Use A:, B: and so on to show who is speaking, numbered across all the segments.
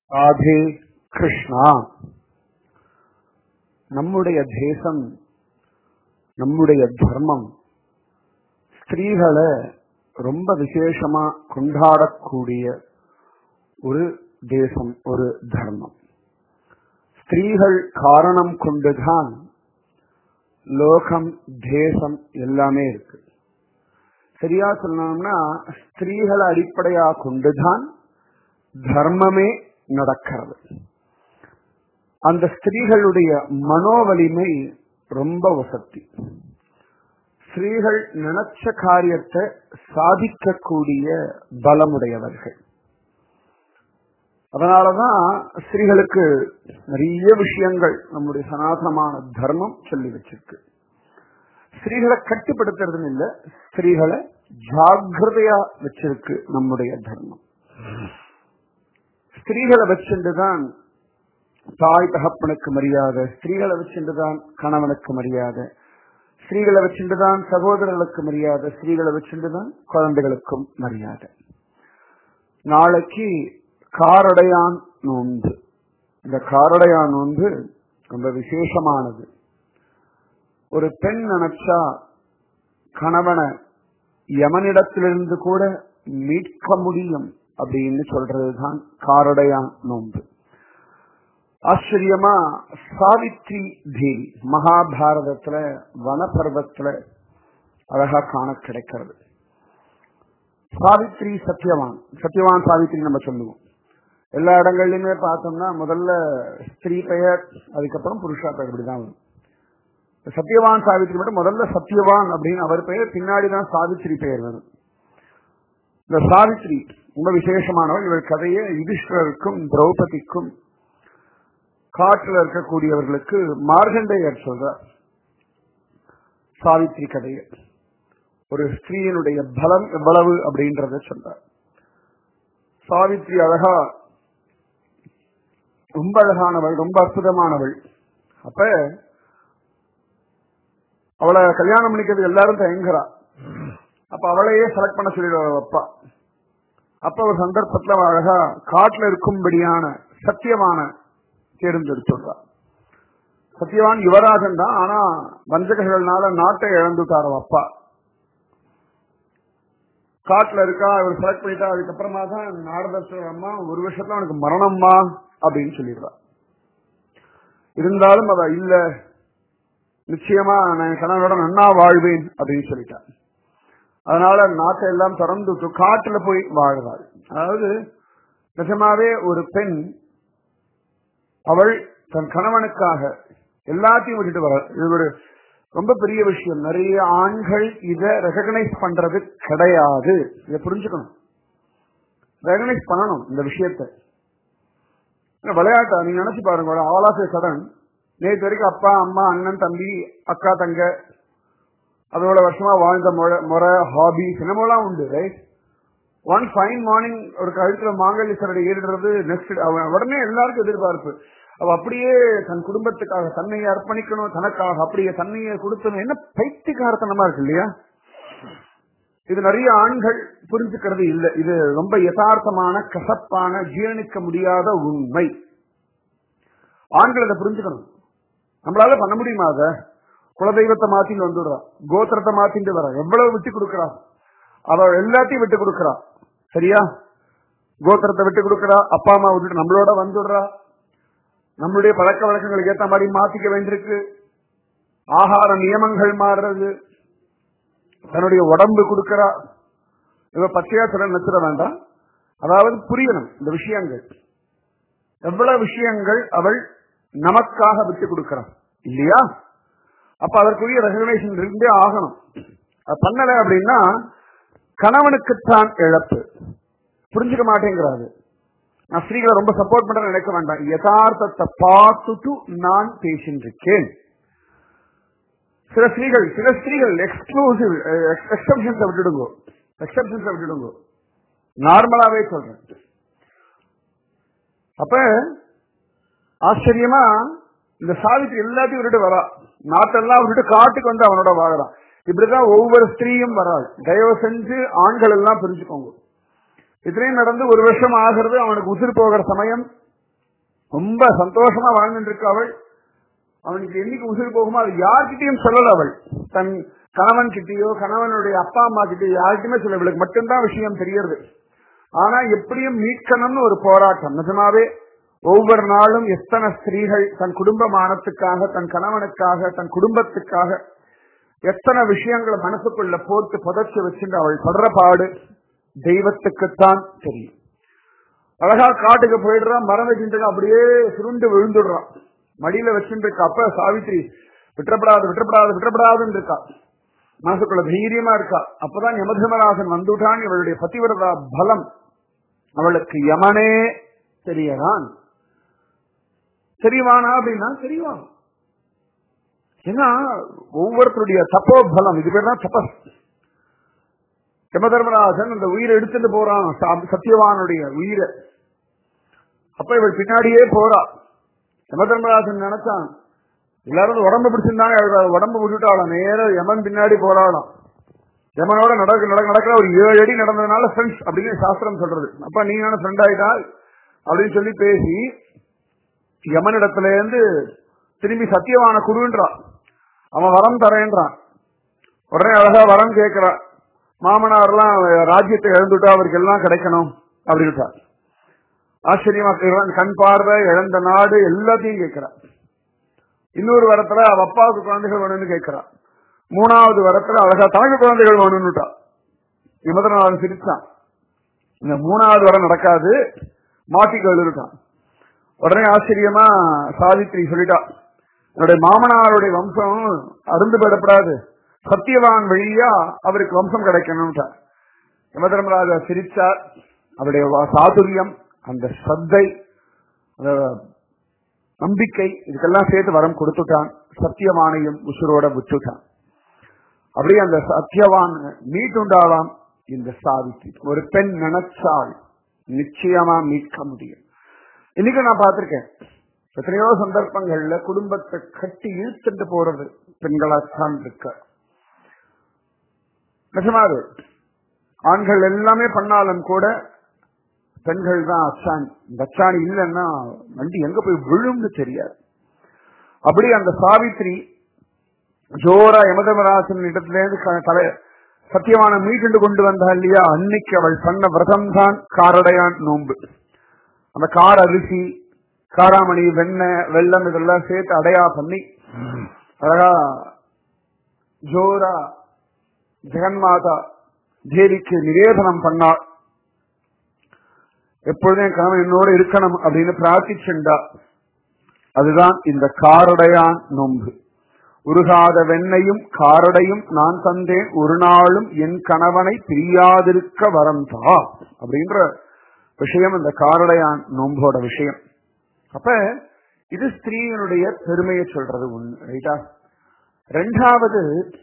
A: ராதே கிருஷ்ணா. நம்முடைய தேசம், நம்முடைய தர்மம் ஸ்திரீகளை ரொம்ப விசேஷமா கொண்டாடக்கூடிய ஒரு தேசம், ஒரு தர்மம். ஸ்திரீகள் காரணம் கொண்டுதான் லோகம், தேசம் எல்லாமே இருக்கு. சரியா சொல்லணும்னா ஸ்திரீகளை அடிப்படையா கொண்டுதான் தர்மமே நடக்கிறது. அந்த ஸ்திரீகளுடைய மனோவலிமை ரொம்ப வசதி. ஸ்திரீகள் நினைச்ச காரியத்தை சாதிக்கக்கூடிய பலமுடையவர்கள். அதனாலதான் ஸ்திரீகளுக்கு நிறைய விஷயங்கள் நம்முடைய சனாதனமான தர்மம் சொல்லி வச்சிருக்கு. ஸ்திரீகளை கட்டுப்படுத்துறது இல்ல, ஸ்திரீகளை ஜாக்கிரதையா வச்சிருக்கு நம்முடைய தர்மம். ஸ்திரீகளை வச்சுட்டுதான் தாய் தகப்பனுக்கு மரியாதை, ஸ்திரீகளை வச்சுட்டுதான் கணவனுக்கு மரியாதை, ஸ்திரீகளை வச்சுட்டுதான் சகோதரர்களுக்கு மரியாதை, ஸ்திரீகளை வச்சுட்டுதான் குழந்தைகளுக்கும் மரியாதை. நாளைக்கு காரடையான் நோன்பு. இந்த காரடையான் நோன்பு ரொம்ப விசேஷமானது. ஒரு பெண் நினைச்சா கணவனை யமனிடத்திலிருந்து கூட மீட்க முடியும் அப்படின்னு சொல்றதுதான் காரடையான் நோன்பு. ஆச்சரியமா சாவித்ரி தேவி மகாபாரதத்துல வனபர்வத்துல அழகா காண கிடைக்கிறது. சாவித்ரி சத்யவான், சத்யவான் சாவித்ரி நம்ம சொல்லுவோம். எல்லா இடங்கள்லயுமே பார்த்தோம்னா முதல்ல ஸ்திரீ பெயர், அதுக்கப்புறம் புருஷா பெயர், இப்படிதான் வரும். சத்யவான் சாவித்ரி மட்டும் முதல்ல சத்யவான் அப்படின்னு அவர் பெயர், பின்னாடிதான் சாவித்ரி பெயர் வரும். இந்த சாவித்ரி ரொம்ப விசேஷமானவர். இவர் கதையை யுதிஷ்டருக்கும் திரௌபதிக்கும் காட்டில் இருக்கக்கூடியவர்களுக்கு மார்கண்டேயர் சொல்றார். சாவித்ரி கதையை ஒரு ஸ்திரீயினுடைய பலம் எவ்வளவு அப்படின்றத சொல்றார். சாவித்ரி அழகா, ரொம்ப அழகானவள், ரொம்ப அற்புதமானவள். அப்ப அவளை கல்யாணம் பண்ணிக்கிறது எல்லாரும் தயங்குறா. அப்ப அவளையே செலக்ட் பண்ண சொல்லிடுவார் அப்பா. அப்ப ஒரு சந்தர்ப்பத்துல அழகா காட்டுல இருக்கும்படியான சத்தியவான தேர்ந்தெடுத்துள்ளார். சத்தியவான் யுவராஜன் தான், ஆனா வஞ்சகர்கள்னால நாட்டை இழந்துட்டார் அப்பா. காட்டுல இருக்கா, இவர் செலக்ட் பண்ணிட்டா. அதுக்கப்புறமா தான் நாரதர் அம்மா ஒரு வருஷத்துல அவனுக்கு மரணம்மா அப்படின்னு சொல்லிடுறா. இருந்தாலும் அவ இல்ல, நிச்சயமா நான் கணவனோட நன்னா வாழ்வேன் அப்படின்னு சொல்லிட்டான். அதனால நாட்டை எல்லாம் திறந்து காட்டுல போய் வாழ்றாள். அதாவது நிஜமாவே ஒரு பெண், அவள் தன் கணவனுக்காக எல்லாத்தையும் விட்டுட்டு வர, இது ஒரு ரொம்ப பெரிய விஷயம். நிறைய ஆண்கள் இதை ரெகக்னைஸ் பண்றது கிடையாது. இதை புரிஞ்சுக்கணும், ரெகக்னைஸ் பண்ணணும் இந்த விஷயத்தை. விளையாட்டா நீங்க நினைச்சு பாருங்க. அவலாச சடன் நேற்று வரைக்கும் அப்பா அம்மா அண்ணன் தம்பி அக்கா தங்க அதோட வருஷமா வாழ்ந்த முறை ஹாபி சினிமாலாம் உண்டு. ரைட், ஒன் ஃபைன் மார்னிங் ஒரு கழுத்துல மாங்கல்ய சரடை ஏறிடுறது, நெக்ஸ்ட் உடனே எல்லாருக்கும் எதிர்பார்ப்பு. அவ அப்படியே தன் குடும்பத்துக்காக தன்னையை அர்ப்பணிக்கணும், தனக்காக அப்படியே தன்னையை கொடுத்தணும். என்ன பைத்தியக்காரத்தனமா இருக்கு இல்லையா? இது நிறைய ஆண்கள் புரிஞ்சுக்கிறது இல்லை. இது ரொம்ப யதார்த்தமான, கசப்பான, ஜீரணிக்க முடியாத உண்மை. ஆண்கள் அதை புரிஞ்சுக்கணும். நம்மளால பண்ண முடியுமா? அத குலதெய்வத்தை மாத்தின்னு வந்துடுறா, கோத்திரத்தை மாத்திட்டு வர, எவ்வளவு விட்டு கொடுக்கறா. அவ எல்லாத்தையும் விட்டு கொடுக்கறா. சரியா? கோத்திரத்தை விட்டு கொடுக்கறா, அப்பா அம்மா விட்டுட்டு நம்மளோட வந்துடுறா. நம்மளுடைய பழக்க வழக்கங்களுக்கு ஏற்ற மாதிரி மாத்திக்க வேண்டியிருக்கு. ஆகார நியமங்கள் மாறுறது, தன்னுடைய உடம்பு கொடுக்கறா. இவ பச்சையா சொல்ல நினைச்சிட வேண்டாம். அதாவது புரியணும் இந்த விஷயங்கள். எவ்வளவு விஷயங்கள் அவள் நமக்காக விட்டு கொடுக்கிறான் இல்லையா? அப்ப அதற்குரிய ரெகக்னேஷன் இருந்தே ஆகணும். பண்ணல அப்படின்னா கணவனுக்குத்தான் இழப்பு. புரிஞ்சுக்க மாட்டேங்கிறாரு. நான் ஸ்திரீகளை ரொம்ப சப்போர்ட் பண்ற நினைக்க வேண்டாம். யதார்த்தத்தை பார்த்துட்டு நான் பேசின்றிருக்கேன். சில ஸ்திரீகள் எக்ஸ்க்ளூசிவ் எக்ஸப்ஷன்ஸ் விட்டுடுங்க. நார்மலாவே சொல்றேன். அப்ப ஆச்சரியமா இந்த சாவித்ரி எல்லாத்தையும் விட்டுட்டு வரா. நாட்டெல்லாம் விட்டுட்டு காட்டுக்கு வந்து அவனோட வாழறான். இப்படிதான் ஒவ்வொரு ஸ்திரீயும் வராள். தயவு செஞ்சு ஆண்கள் எல்லாம் புரிஞ்சுக்கோங்க. இத்தனையும் நடந்து ஒரு வருஷம் ஆகிறது. அவனுக்கு உயிர் போகிற சமயம். ரொம்ப சந்தோஷமா வாழ்ந்துட்டு இருக்க அவள். அவனுக்கு என்னைக்கு உசுறு போகுமோ அது யார்கிட்டையும் சொல்லல. அவள் தன் கணவன் கிட்டயோ கணவனுடைய அப்பா அம்மா கிட்டயோ யார்கிட்டயுமே சொல்ல. இவளுக்கு மட்டும்தான் விஷயம் தெரியறது. ஆனா எப்படியும் மீட்கணும்னு ஒரு போராட்டம். நிஜமாவே ஒவ்வொரு நாளும் எத்தனை ஸ்திரீகள் தன் குடும்ப மானத்துக்காக, தன் கணவனுக்காக, தன் குடும்பத்துக்காக எத்தனை விஷயங்களை மனசுக்குள்ள போட்டு புதைச்சு வச்சுட்டு அவள் படுற பாடு தெய்வத்துக்குத்தான் தெரியும். அழகா காட்டுக்கு போயிடுறான், மரம் வச்சுட்டு அப்படியே சுருண்டு விழுந்துடுறான். மடியில வச்சுட்டு இருக்கா. அப்ப சாவித்திரி விட்டுறப்படாது விட்டுறப்படாது விட்டுறப்படாதுன்னு இருக்கா. மனசுக்குள்ள தைரியமா இருக்கா. அப்பதான் யமதர்மராஜன் வந்துட்டான். இவளுடைய பதிவிரதா பலம் அவளுக்கு யமனே தெரியறான். தெரியவானா அப்படின்னா தெரியவான். ஏன்னா ஒவ்வொருத்தருடைய தப்போபலம், இது பேர் தான் தபஸ். யமதர்மராஜன் அந்த உயிரை எடுத்துட்டு போறான், சத்தியவானுடைய உயிரை. அப்ப இவள் பின்னாடியே போறா. யமதர்மராஜன் நினைச்சான் எல்லாரும் உடம்பு பிடிச்சிருந்தாங்க, உடம்பு விட்டுட்டாலும் நேர யமன் பின்னாடி போராடும். யமனோட நடக்கிற ஒரு 7 அடி நடந்ததுனால ஃப்ரெண்ட்ஸ் அப்படின்னு சாஸ்திரம் சொல்றது. அப்ப நீ என்ன ஃப்ரெண்ட் ஆயிட்டா அப்படின்னு சொல்லி பேசி யமனிடத்துல இருந்து திரும்பி சத்தியவான குருன்றான். அவன் வரம் தரேன்றான். உடனே அழகா வரம் கேட்கிறான். மாமனார்லாம் ராஜ்யத்தை இழந்துட்டா அவருக்கு எல்லாம் கிடைக்கணும் அப்படின்ட்டார். ஆச்சரியமா கேட்கிறான். கண் பார்வை இழந்த நாடு எல்லாத்தையும் கேட்கிறான். இன்னொரு வரத்துல அவ அப்பாவுக்கு குழந்தைகள் வேணும்னு கேட்கிறான். 3வது வரத்துல அழகா தனக்கு குழந்தைகள் வேணும்னுட்டா. யமதர்மராஜன் சிரிச்சான். இந்த 3வது வரம் நடக்காது, மாட்டிகள் இருக்கான். உடனே ஆச்சரியமா சாவித்திரி சொல்லிட்டா, என்னுடைய மாமனாருடைய வம்சம் அருந்து போயிடப்படாது, சத்தியவான் வழியா அவருக்கு வம்சம் கிடைக்கணும்ட்டா. யமதர்மராஜா சிரிச்சார். அவருடைய சாதுரியம், அந்த ஸ்ரத்தை, அந்த நம்பிக்கை, இதுக்கெல்லாம் சேர்த்து வரம் கொடுத்துட்டான். சத்தியவானையும் உசுரோட விட்டுட்டான். அப்படியே அந்த சத்தியவான் மீட்டுண்டாலாம். இந்த சாவித்திரி ஒரு பெண் நினைச்சால் நிச்சயமா மீட்க முடியும். இன்னைக்கு நான் பார்த்திருக்கேன் எத்தனையோ சந்தர்ப்பங்கள்ல குடும்பத்தை கட்டி இழுத்துட்டு போறது பெண்களாத்தான் இருக்க. நிஜமாவே ஆண்கள் எல்லாமே பண்ணாலும் கூட பெண்கள் தான் அச்சாணி. இந்த அச்சாணி இல்லைன்னா வண்டி எங்க போய் விழும்னு தெரியாது. அப்படி அந்த சாவித்திரி ஜோரா யமதர்மராஜன் இடத்துல இருந்து சத்தியமான மீட்டு கொண்டு வந்தா இல்லையா, அன்னைக்கு அவள் பண்ண விரதம் தான் காரடையான் நோன்பு. அந்த கார அரிசி, காராமணி, வெண்ணெய், வெல்லம் இதெல்லாம் சேர்த்து அடையா பண்ணி அழகா ஜோரா ஜெகன்மாதா தேவிக்கு நிவேதனம் பண்ணாள். எப்பொழுதும் கணவன் என்னோட இருக்கணும் அப்படின்னு பிரார்த்திச்சுண்டா. அதுதான் இந்த காரடையான் நோன்பு. உருகாத வெண்ணையும் காரடையும் நான் தந்தேன், ஒரு நாளும் என் கணவனை பிரியாதிருக்க வரந்தா அப்படின்ற விஷயம் இந்த காரடையான் நோம்போட விஷயம். அப்ப இது ஸ்திரீனுடைய பெருமையை சொல்றது ஒண்ணு, ரைட்டா? 2வது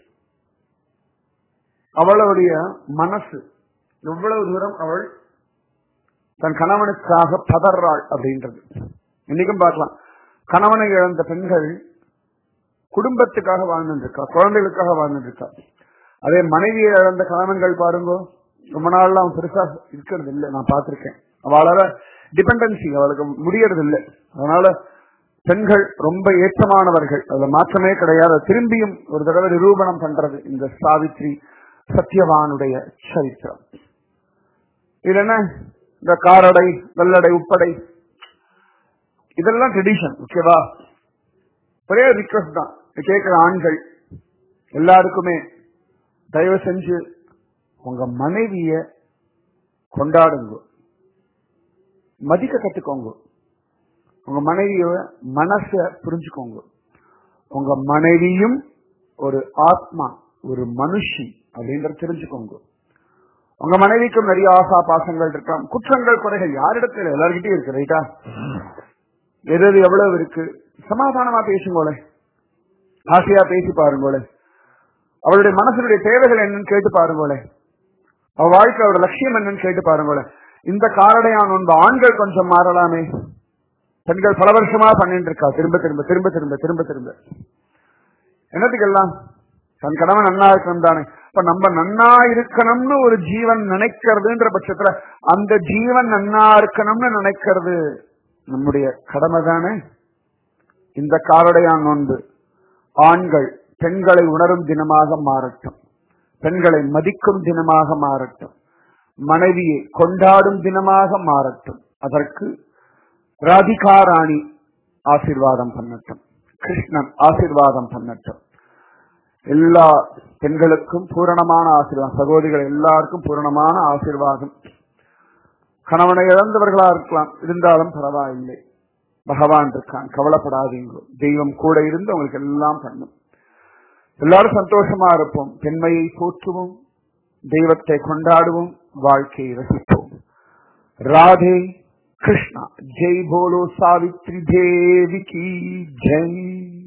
A: அவளுடைய மனசு, எவ்வளவு தூரம் அவள் தன் கணவனுக்காக பதறாள் அப்படின்றது. இன்னைக்கும் பார்க்கலாம், கணவனை இழந்த பெண்கள் குடும்பத்துக்காக வாழ்ந்துருக்கா, குழந்தைகளுக்காக வாழ்ந்துருக்கா. அதே மனைவியை இழந்த கணவன்கள் பாருங்க, ரொம்ப நாள் அவன் பெருசா இருக்கிறது இல்லை. நான் பார்த்திருக்கேன். அவளால டிபெண்டன்சி அவளுக்கு முடியறது இல்லை. அதனால பெண்கள் ரொம்ப ஏற்றமானவர்கள், அதுல மாற்றமே கிடையாது. திரும்பியும் ஒரு தடவை நிரூபணம் பண்றது இந்த சாவித்ரி சத்தியவானுடைய சரித்திரம். இது என்ன, இந்த காரடை, வெள்ளடை, உப்படை இதெல்லாம் ட்ரெடிஷன். ஓகேவா? ஒரே ரிக்வெஸ்ட் தான் கேட்கிற ஆண்கள் எல்லாருக்குமே, தயவு செஞ்சு உங்க மனைவிய கொண்டாடுங்க, மதிக்க கத்துக்கோங்க. உங்க மனைவிய மனச புரிஞ்சுக்கோங்க. உங்க மனைவியும் ஒரு ஆத்மா, ஒரு மனுஷி அப்படின்றத தெரிஞ்சுக்கோங்க. உங்க மனைவிக்கும் நிறைய ஆசா பாசங்கள் இருக்கலாம், குற்றங்கள் குறைகள் யாரிடத்துல எல்லார்கிட்டயும் இருக்கு, ரைட்டா? எது எவ்வளவு இருக்கு, சமாதானமா பேசுங்களே, ஆசையா பேசி பாருங்களே, அவளுடைய மனசுடைய தேவைகள் என்னன்னு கேட்டு பாருங்களே, அவ வாழ்க்கையோட லட்சியம் என்னன்னு கேட்டு பாருங்களே. இந்த காரடையான் ஒன்று ஆண்கள் கொஞ்சம் மாறலாமே. பெண்கள் பல வருஷமா பண்ணிட்டு இருக்கா, திரும்ப திரும்ப திரும்ப திரும்ப திரும்ப திரும்ப. என்னத்துக்கெல்லாம் தன் கணவன் நன்னா இருக்கணும் தானே. இப்ப நம்ம நன்னா இருக்கணும்னு ஒரு ஜீவன் நினைக்கிறதுன்ற பட்சத்துல அந்த ஜீவன் நன்னா இருக்கணும்னு நினைக்கிறது நம்முடைய கடமை தானே. இந்த காரடையான் நோன்பு ஆண்கள் பெண்களை உணரும் தினமாக மாறட்டும், பெண்களை மதிக்கும் தினமாக மாறட்டும், மனைவியை கொண்டாடும் தினமாக மாறட்டும். அதற்கு ராதிகா ராணி ஆசீர்வாதம் பண்ணட்டும், கிருஷ்ணன் ஆசீர்வாதம் பண்ணட்டும். எல்லா பெண்களுக்கும் பூரணமான ஆசீர்வாதம், சகோதரிகள் எல்லாருக்கும் பூரணமான ஆசீர்வாதம். கணவனை இழந்தவர்களா இருக்கலாம், இருந்தாலும் பரவாயில்லை, பகவான் இருக்கான், கவலைப்படாதீங்க. தெய்வம் கூட இருந்து உங்களுக்கு எல்லாம் பண்ணும். எல்லாரும் சந்தோஷமா இருப்போம், பெண்மையை போற்றுவோம், தெய்வத்தை கொண்டாடுவோம், வாழ்க்கையை ரசிப்போம். ராதே கிருஷ்ணா. ஜெய் போலோ சாவித்ரி தேவி கி ஜெய்.